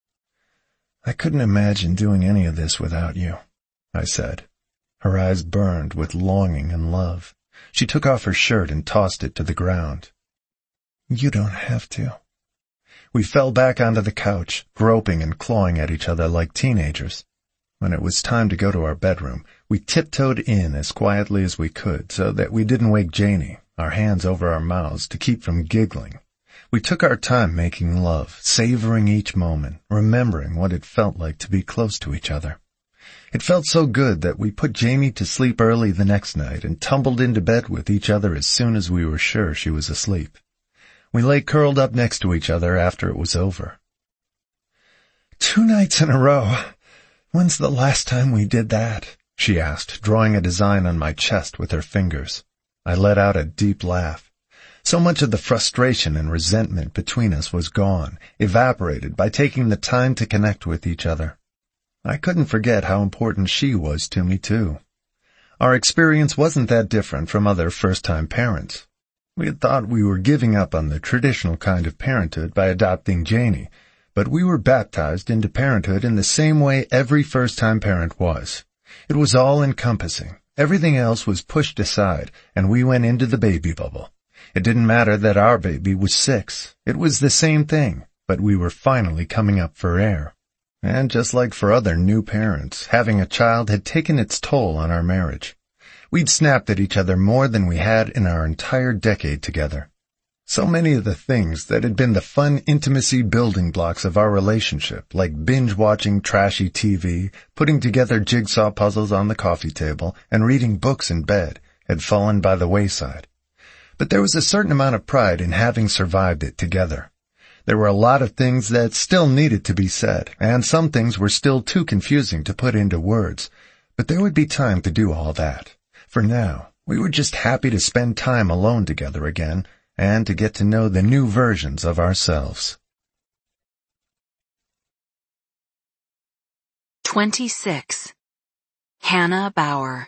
"I couldn't imagine doing any of this without you," I said. Her eyes burned with longing and love. She took off her shirt and tossed it to the ground. "You don't have to." We fell back onto the couch, groping and clawing at each other like teenagers. When it was time to go to our bedroom, we tiptoed in as quietly as we could so that we didn't wake Janie, our hands over our mouths to keep from giggling. We took our time making love, savoring each moment, remembering what it felt like to be close to each other. It felt so good that we put Jamie to sleep early the next night and tumbled into bed with each other as soon as we were sure she was asleep. We lay curled up next to each other after it was over. "Two nights in a row. When's the last time we did that?" she asked, drawing a design on my chest with her fingers. I let out a deep laugh. So much of the frustration and resentment between us was gone, evaporated by taking the time to connect with each other. I couldn't forget how important she was to me, too. Our experience wasn't that different from other first-time parents. We had thought we were giving up on the traditional kind of parenthood by adopting Janie, but we were baptized into parenthood in the same way every first-time parent was. It was all-encompassing. Everything else was pushed aside, and we went into the baby bubble. It didn't matter that our baby was six. It was the same thing, but we were finally coming up for air. And just like for other new parents, having a child had taken its toll on our marriage. We'd snapped at each other more than we had in our entire decade together. So many of the things that had been the fun intimacy building blocks of our relationship, like binge-watching trashy T V, putting together jigsaw puzzles on the coffee table, and reading books in bed, had fallen by the wayside. But there was a certain amount of pride in having survived it together. There were a lot of things that still needed to be said, and some things were still too confusing to put into words, but there would be time to do all that. For now, we were just happy to spend time alone together again, and to get to know the new versions of ourselves. twenty-six. Hannah Bauer.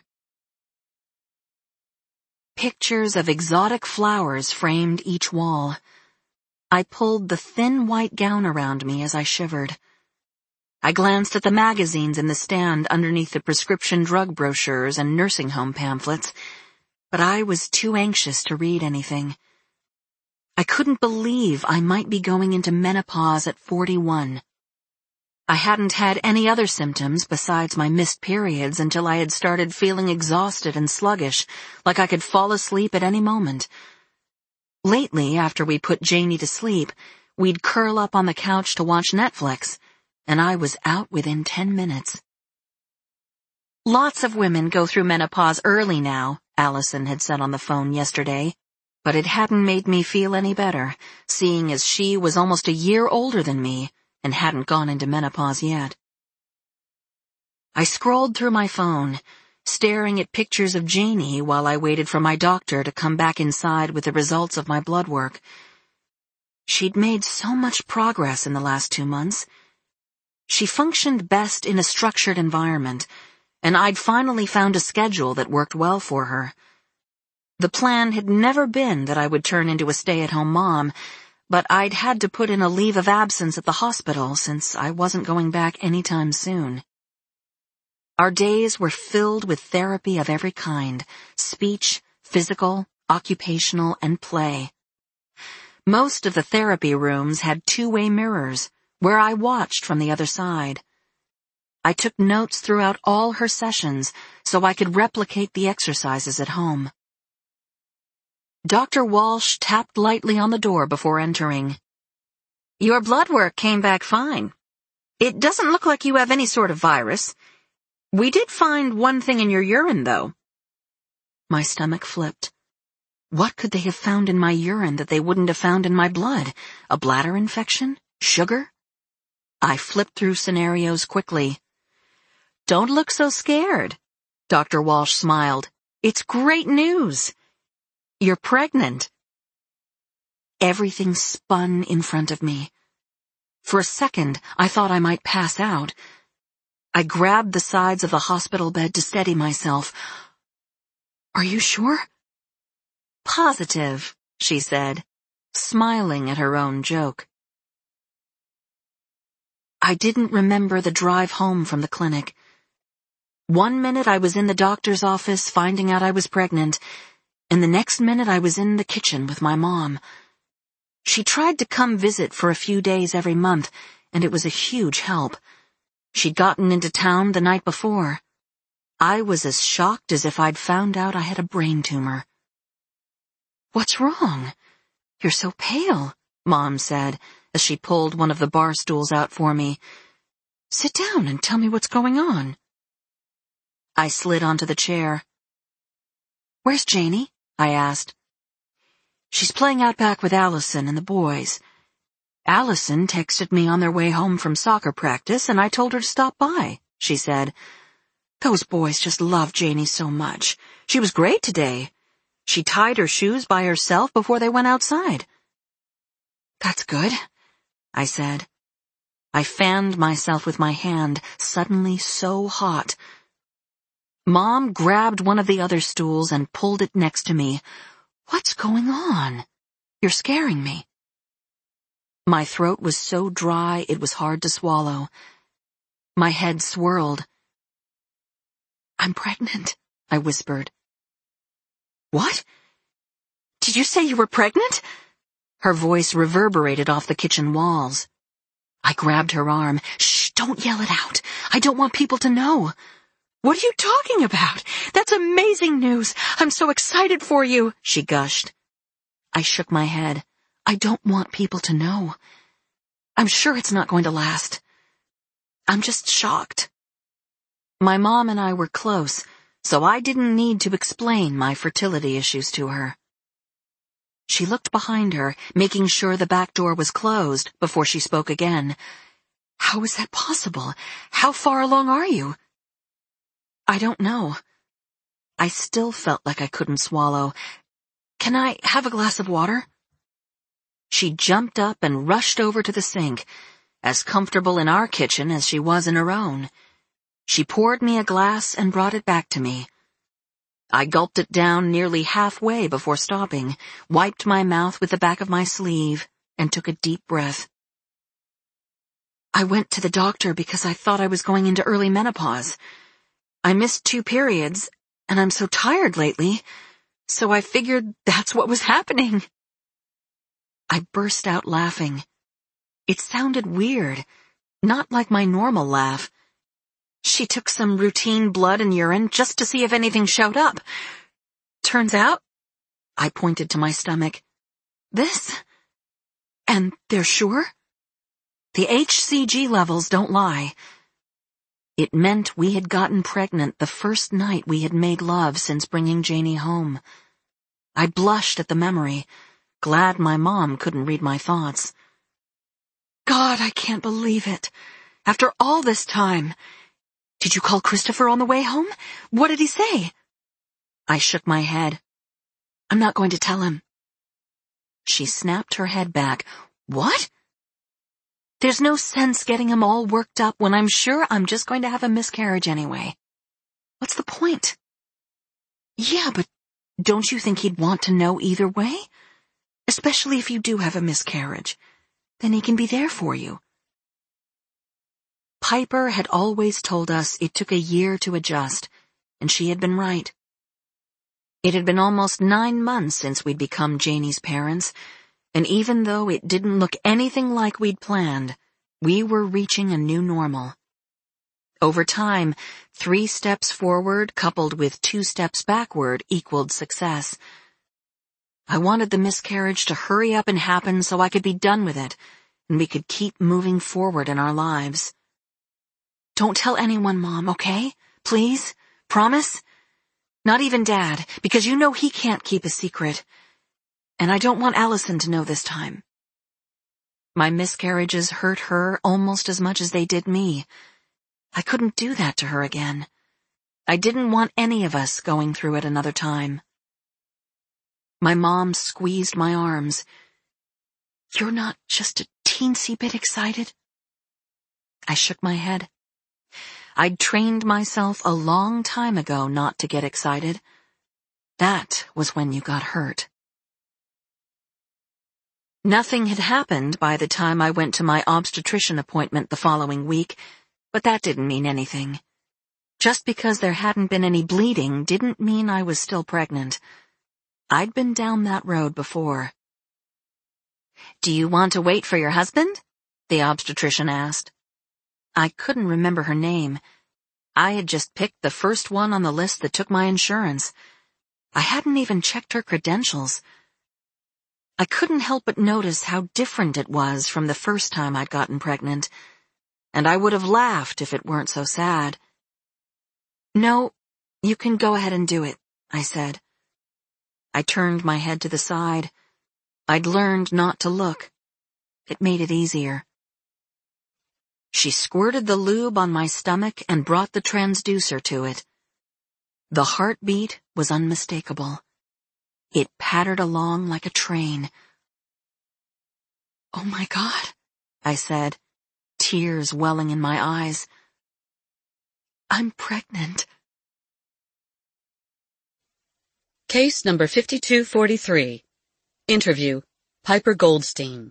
Pictures of exotic flowers framed each wall. I pulled the thin white gown around me as I shivered. I glanced at the magazines in the stand underneath the prescription drug brochures and nursing home pamphlets, but I was too anxious to read anything. I couldn't believe I might be going into menopause at forty-one. I hadn't had any other symptoms besides my missed periods until I had started feeling exhausted and sluggish, like I could fall asleep at any moment. Lately, after we put Janie to sleep, we'd curl up on the couch to watch Netflix, and I was out within ten minutes. Lots of women go through menopause early now, Allison had said on the phone yesterday, but it hadn't made me feel any better, seeing as she was almost a year older than me and hadn't gone into menopause yet. I scrolled through my phone, staring at pictures of Janie while I waited for my doctor to come back inside with the results of my blood work. She'd made so much progress in the last two months. She functioned best in a structured environment, and I'd finally found a schedule that worked well for her. The plan had never been that I would turn into a stay-at-home mom, but I'd had to put in a leave of absence at the hospital since I wasn't going back anytime soon. Our days were filled with therapy of every kind: speech, physical, occupational, and play. Most of the therapy rooms had two-way mirrors, where I watched from the other side. I took notes throughout all her sessions so I could replicate the exercises at home. Doctor Walsh tapped lightly on the door before entering. "Your blood work came back fine. It doesn't look like you have any sort of virus. We did find one thing in your urine, though." My stomach flipped. What could they have found in my urine that they wouldn't have found in my blood? A bladder infection? Sugar? I flipped through scenarios quickly. "Don't look so scared," Doctor Walsh smiled. "It's great news. You're pregnant." Everything spun in front of me. For a second, I thought I might pass out. I grabbed the sides of the hospital bed to steady myself. "Are you sure?" "Positive," she said, smiling at her own joke. I didn't remember the drive home from the clinic. One minute I was in the doctor's office finding out I was pregnant, and the next minute I was in the kitchen with my mom. She tried to come visit for a few days every month, and it was a huge help. She'd gotten into town the night before. I was as shocked as if I'd found out I had a brain tumor. "What's wrong? You're so pale," Mom said as she pulled one of the bar stools out for me. "Sit down and tell me what's going on." I slid onto the chair. "Where's Janie?" I asked. "She's playing out back with Allison and the boys. Allison texted me on their way home from soccer practice, and I told her to stop by," she said. "Those boys just love Janie so much. She was great today. She tied her shoes by herself before they went outside." "That's good," I said. I fanned myself with my hand, suddenly so hot. Mom grabbed one of the other stools and pulled it next to me. "What's going on? You're scaring me." My throat was so dry it was hard to swallow. My head swirled. "I'm pregnant," I whispered. "What? Did you say you were pregnant?" Her voice reverberated off the kitchen walls. I grabbed her arm. "Shh, don't yell it out. I don't want people to know." "What are you talking about? That's amazing news. I'm so excited for you," she gushed. I shook my head. "I don't want people to know. I'm sure it's not going to last. I'm just shocked." My mom and I were close, so I didn't need to explain my fertility issues to her. She looked behind her, making sure the back door was closed before she spoke again. "How is that possible? How far along are you?" "I don't know." I still felt like I couldn't swallow. "Can I have a glass of water?" She jumped up and rushed over to the sink, as comfortable in our kitchen as she was in her own. She poured me a glass and brought it back to me. I gulped it down nearly halfway before stopping, wiped my mouth with the back of my sleeve, and took a deep breath. "I went to the doctor because I thought I was going into early menopause. I missed two periods, and I'm so tired lately, so I figured that's what was happening." I burst out laughing. It sounded weird, not like my normal laugh. "She took some routine blood and urine just to see if anything showed up. Turns out," I pointed to my stomach, "this. And they're sure? The H C G levels don't lie." It meant we had gotten pregnant the first night we had made love since bringing Janie home. I blushed at the memory, glad my mom couldn't read my thoughts. "God, I can't believe it. After all this time. Did you call Christopher on the way home? What did he say?" I shook my head. "I'm not going to tell him." She snapped her head back. "What? There's no sense getting him all worked up when I'm sure I'm just going to have a miscarriage anyway. What's the point?" "Yeah, but don't you think he'd want to know either way? Especially if you do have a miscarriage. Then he can be there for you." Piper had always told us it took a year to adjust, and she had been right. It had been almost nine months since we'd become Janie's parents, and even though it didn't look anything like we'd planned, we were reaching a new normal. Over time, three steps forward coupled with two steps backward equaled success. I wanted the miscarriage to hurry up and happen so I could be done with it, and we could keep moving forward in our lives. Don't tell anyone, Mom, okay? Please? Promise? Not even Dad, because you know he can't keep a secret. And I don't want Allison to know this time. My miscarriages hurt her almost as much as they did me. I couldn't do that to her again. I didn't want any of us going through it another time. My mom squeezed my arms. You're not just a teensy bit excited? I shook my head. I'd trained myself a long time ago not to get excited. That was when you got hurt. Nothing had happened by the time I went to my obstetrician appointment the following week, but that didn't mean anything. Just because there hadn't been any bleeding didn't mean I was still pregnant. I'd been down that road before. Do you want to wait for your husband? The obstetrician asked. I couldn't remember her name. I had just picked the first one on the list that took my insurance. I hadn't even checked her credentials. I couldn't help but notice how different it was from the first time I'd gotten pregnant, and I would have laughed if it weren't so sad. No, you can go ahead and do it, I said. I turned my head to the side. I'd learned not to look. It made it easier. She squirted the lube on my stomach and brought the transducer to it. The heartbeat was unmistakable. It pattered along like a train. Oh my God, I said, tears welling in my eyes. I'm pregnant. Case number fifty-two forty-three. Interview, Piper Goldstein.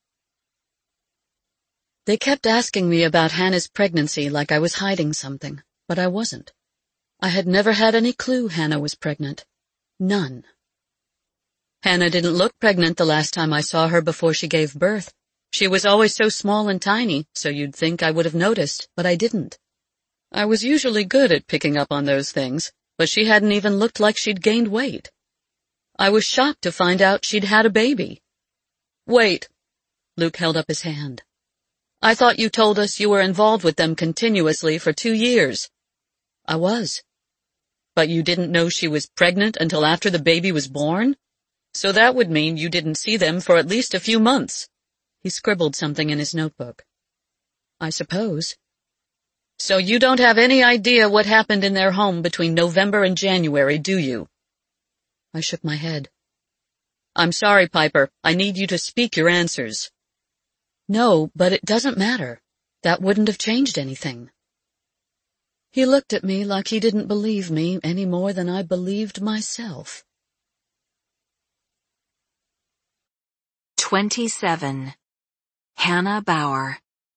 They kept asking me about Hannah's pregnancy like I was hiding something, but I wasn't. I had never had any clue Hannah was pregnant. None. Hannah didn't look pregnant the last time I saw her before she gave birth. She was always so small and tiny, so you'd think I would have noticed, but I didn't. I was usually good at picking up on those things, but she hadn't even looked like she'd gained weight. I was shocked to find out she'd had a baby. Wait. Luke held up his hand. I thought you told us you were involved with them continuously for two years. I was. But you didn't know she was pregnant until after the baby was born? So that would mean you didn't see them for at least a few months. He scribbled something in his notebook. I suppose. So you don't have any idea what happened in their home between November and January, do you? I shook my head. I'm sorry, Piper. I need you to speak your answers. No, but it doesn't matter. That wouldn't have changed anything. He looked at me like he didn't believe me any more than I believed myself. Twenty-seven. Hannah Bauer.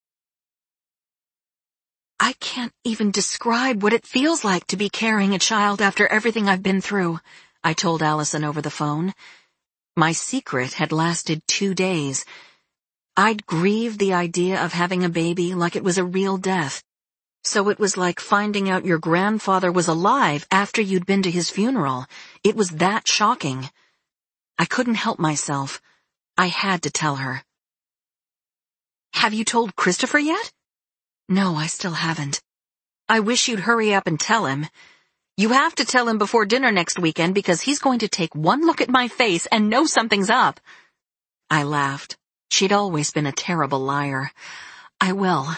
I can't even describe what it feels like to be carrying a child after everything I've been through, I told Allison over the phone. My secret had lasted two days. I'd grieved the idea of having a baby like it was a real death. So it was like finding out your grandfather was alive after you'd been to his funeral. It was that shocking. I couldn't help myself. I had to tell her. Have you told Christopher yet? No, I still haven't. I wish you'd hurry up and tell him. You have to tell him before dinner next weekend because he's going to take one look at my face and know something's up. I laughed. She'd always been a terrible liar. I will.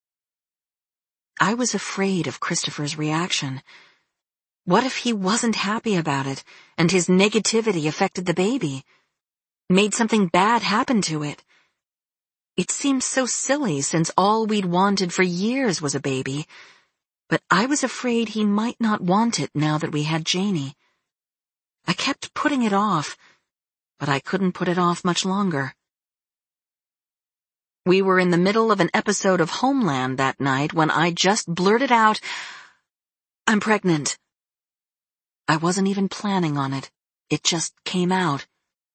I was afraid of Christopher's reaction. What if he wasn't happy about it, and his negativity affected the baby? Made something bad happen to it? It seemed so silly since all we'd wanted for years was a baby, but I was afraid he might not want it now that we had Janie. I kept putting it off, but I couldn't put it off much longer. We were in the middle of an episode of Homeland that night when I just blurted out, "I'm pregnant." I wasn't even planning on it. It just came out.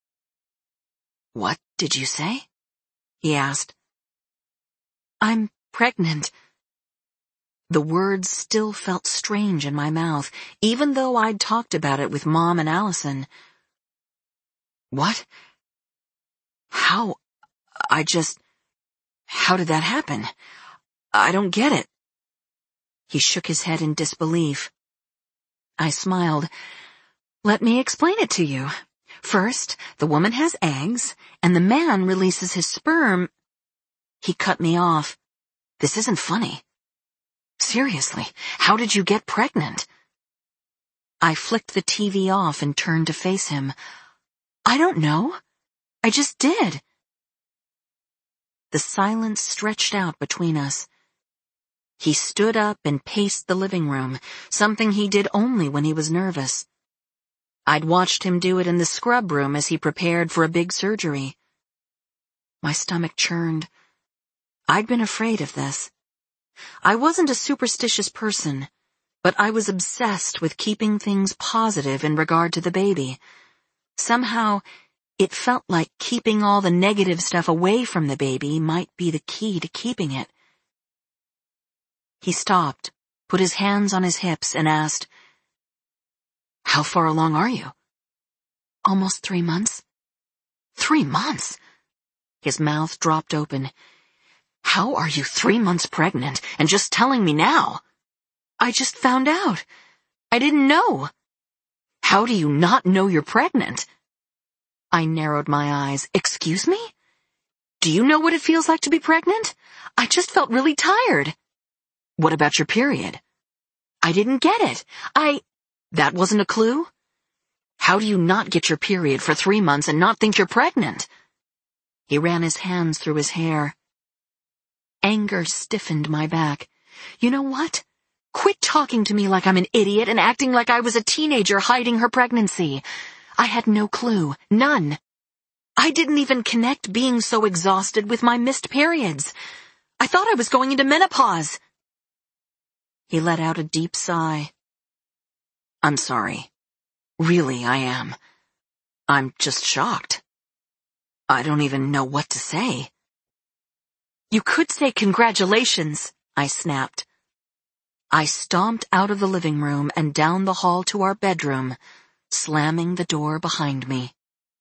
"What did you say?" he asked. "I'm pregnant." The words still felt strange in my mouth, even though I'd talked about it with Mom and Allison. "What? How? I just... How did that happen? I don't get it." He shook his head in disbelief. I smiled. "Let me explain it to you. First, the woman has eggs, and the man releases his sperm." He cut me off. "This isn't funny. Seriously, how did you get pregnant?" I flicked the T V off and turned to face him. "I don't know. I just did." The silence stretched out between us. He stood up and paced the living room, something he did only when he was nervous. I'd watched him do it in the scrub room as he prepared for a big surgery. My stomach churned. I'd been afraid of this. I wasn't a superstitious person, but I was obsessed with keeping things positive in regard to the baby. Somehow, it felt like keeping all the negative stuff away from the baby might be the key to keeping it. He stopped, put his hands on his hips, and asked, "How far along are you?" "Almost three months." "Three months?" His mouth dropped open. "How are you three months pregnant and just telling me now?" "I just found out. I didn't know." "How do you not know you're pregnant?" I narrowed my eyes. "Excuse me? Do you know what it feels like to be pregnant? I just felt really tired." "What about your period?" "I didn't get it. I... That wasn't a clue?" "How do you not get your period for three months and not think you're pregnant?" He ran his hands through his hair. Anger stiffened my back. "You know what? Quit talking to me like I'm an idiot and acting like I was a teenager hiding her pregnancy. I had no clue. None. I didn't even connect being so exhausted with my missed periods. I thought I was going into menopause." He let out a deep sigh. "I'm sorry. Really, I am. I'm just shocked. I don't even know what to say." "You could say congratulations," I snapped. I stomped out of the living room and down the hall to our bedroom, slamming the door behind me.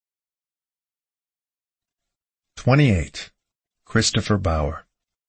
twenty-eight. Christopher Bauer.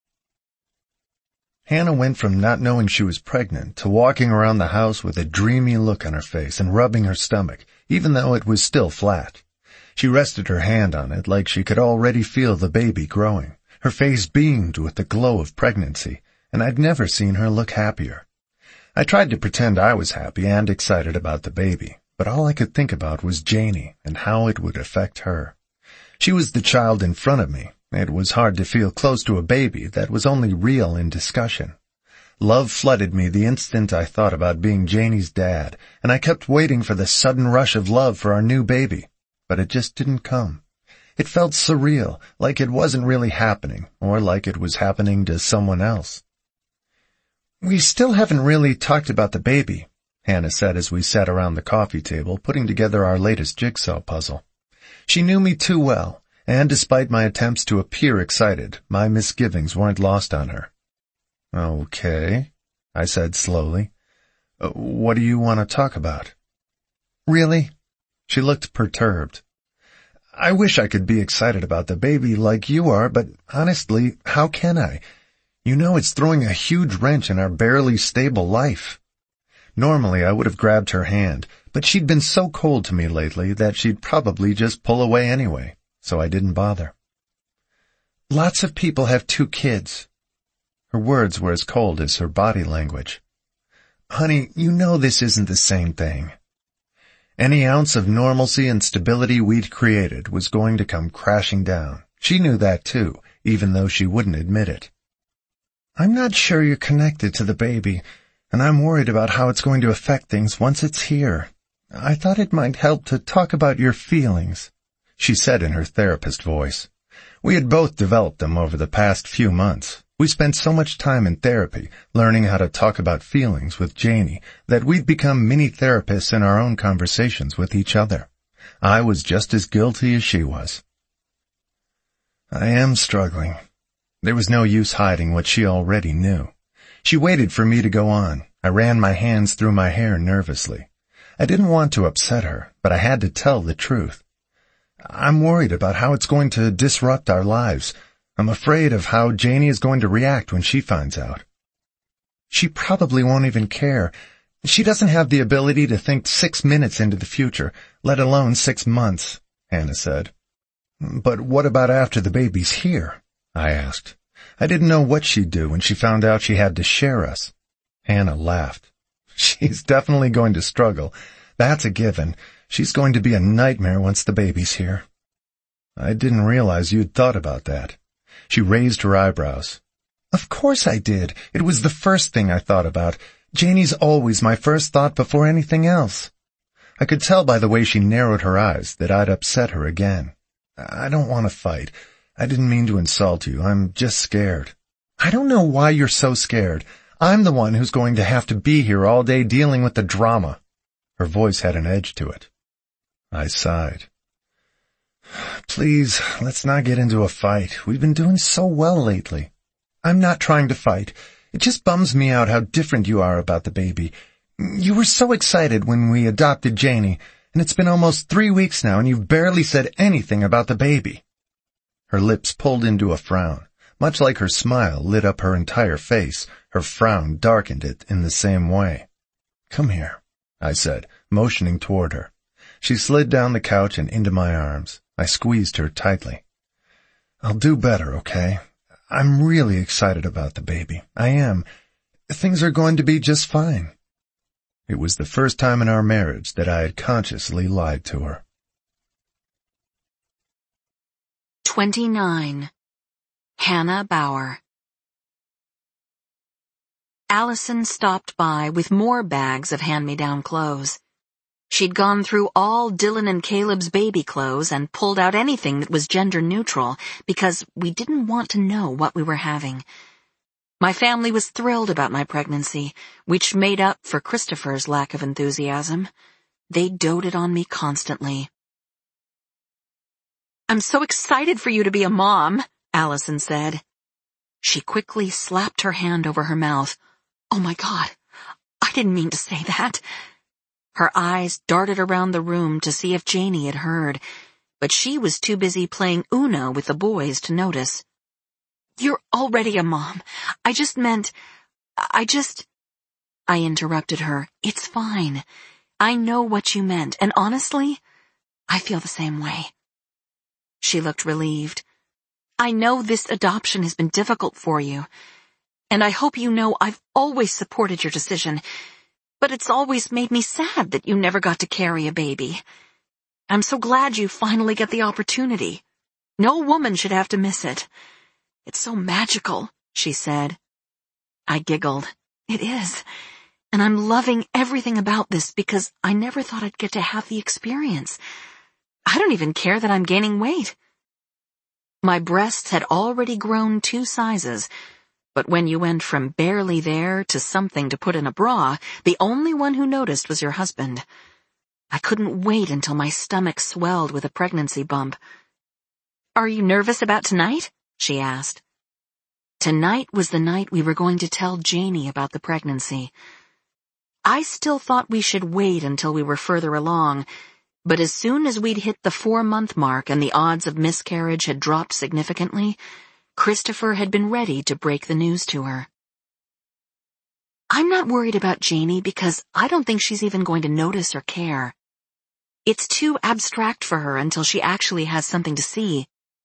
Hannah went from not knowing she was pregnant to walking around the house with a dreamy look on her face and rubbing her stomach, even though it was still flat. She rested her hand on it like she could already feel the baby growing. Her face beamed with the glow of pregnancy, and I'd never seen her look happier. I tried to pretend I was happy and excited about the baby, but all I could think about was Janie and how it would affect her. She was the child in front of me. It was hard to feel close to a baby that was only real in discussion. Love flooded me the instant I thought about being Janie's dad, and I kept waiting for the sudden rush of love for our new baby, but it just didn't come. It felt surreal, like it wasn't really happening, or like it was happening to someone else. "We still haven't really talked about the baby," Hannah said as we sat around the coffee table putting together our latest jigsaw puzzle. She knew me too well, and despite my attempts to appear excited, my misgivings weren't lost on her. "Okay," I said slowly. Uh, "what do you want to talk about?" "Really?" She looked perturbed. "I wish I could be excited about the baby like you are, but honestly, how can I? You know it's throwing a huge wrench in our barely stable life." Normally I would have grabbed her hand, but she'd been so cold to me lately that she'd probably just pull away anyway, so I didn't bother. "Lots of people have two kids." Her words were as cold as her body language. "Honey, you know this isn't the same thing." Any ounce of normalcy and stability we'd created was going to come crashing down. She knew that too, even though she wouldn't admit it. "I'm not sure you're connected to the baby, and I'm worried about how it's going to affect things once it's here. I thought it might help to talk about your feelings," she said in her therapist voice. We had both developed them over the past few months. We spent so much time in therapy, learning how to talk about feelings with Janie, that we'd become mini therapists in our own conversations with each other. I was just as guilty as she was. I am struggling. There was no use hiding what she already knew. She waited for me to go on. I ran my hands through my hair nervously. I didn't want to upset her, but I had to tell the truth. I'm worried about how it's going to disrupt our lives. I'm afraid of how Janie is going to react when she finds out. She probably won't even care. She doesn't have the ability to think six minutes into the future, let alone six months, Hannah said. But what about after the baby's here? I asked. I didn't know what she'd do when she found out she had to share us. Hannah laughed. She's definitely going to struggle. That's a given. She's going to be a nightmare once the baby's here. I didn't realize you'd thought about that. She raised her eyebrows. Of course I did. It was the first thing I thought about. Janie's always my first thought before anything else. I could tell by the way she narrowed her eyes that I'd upset her again. I don't want to fight. I didn't mean to insult you. I'm just scared. I don't know why you're so scared. I'm the one who's going to have to be here all day dealing with the drama. Her voice had an edge to it. I sighed. Please, let's not get into a fight. We've been doing so well lately. I'm not trying to fight. It just bums me out how different you are about the baby. You were so excited when we adopted Janie, and it's been almost three weeks now, and you've barely said anything about the baby. Her lips pulled into a frown. Much like her smile lit up her entire face, her frown darkened it in the same way. Come here, I said, motioning toward her. She slid down the couch and into my arms. I squeezed her tightly. I'll do better, okay? I'm really excited about the baby. I am. Things are going to be just fine. It was the first time in our marriage that I had consciously lied to her. twenty-nine. Hannah Bauer. Allison stopped by with more bags of hand-me-down clothes. She'd gone through all Dylan and Caleb's baby clothes and pulled out anything that was gender-neutral because we didn't want to know what we were having. My family was thrilled about my pregnancy, which made up for Christopher's lack of enthusiasm. They doted on me constantly. I'm so excited for you to be a mom, Allison said. She quickly slapped her hand over her mouth. Oh my God, I didn't mean to say that. Her eyes darted around the room to see if Janie had heard, but she was too busy playing Uno with the boys to notice. You're already a mom. I just meant, I just... I interrupted her. It's fine. I know what you meant, and honestly, I feel the same way. She looked relieved. I know this adoption has been difficult for you, and I hope you know I've always supported your decision, but it's always made me sad that you never got to carry a baby. I'm so glad you finally get the opportunity. No woman should have to miss it. It's so magical, she said. I giggled. It is. And I'm loving everything about this because I never thought I'd get to have the experience. I don't even care that I'm gaining weight. My breasts had already grown two sizes, but when you went from barely there to something to put in a bra, the only one who noticed was your husband. I couldn't wait until my stomach swelled with a pregnancy bump. Are you nervous about tonight? She asked. Tonight was the night we were going to tell Janie about the pregnancy. I still thought we should wait until we were further along, but as soon as we'd hit the four-month mark and the odds of miscarriage had dropped significantly, Christopher had been ready to break the news to her. I'm not worried about Janie because I don't think she's even going to notice or care. It's too abstract for her until she actually has something to see.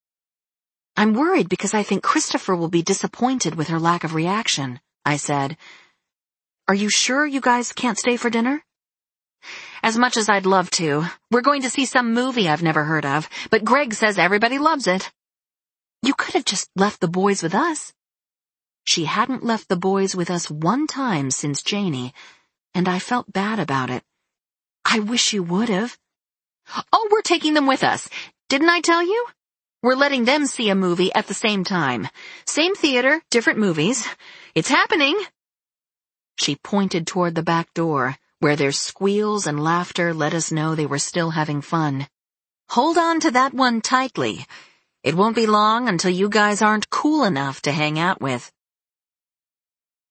I'm worried because I think Christopher will be disappointed with her lack of reaction, I said. Are you sure you guys can't stay for dinner? As much as I'd love to. We're going to see some movie I've never heard of, but Greg says everybody loves it. You could have just left the boys with us. She hadn't left the boys with us one time since Janie, and I felt bad about it. I wish you would have. Oh, we're taking them with us. Didn't I tell you? We're letting them see a movie at the same time. Same theater, different movies. It's happening." She pointed toward the back door, where their squeals and laughter let us know they were still having fun. "Hold on to that one tightly. It won't be long until you guys aren't cool enough to hang out with."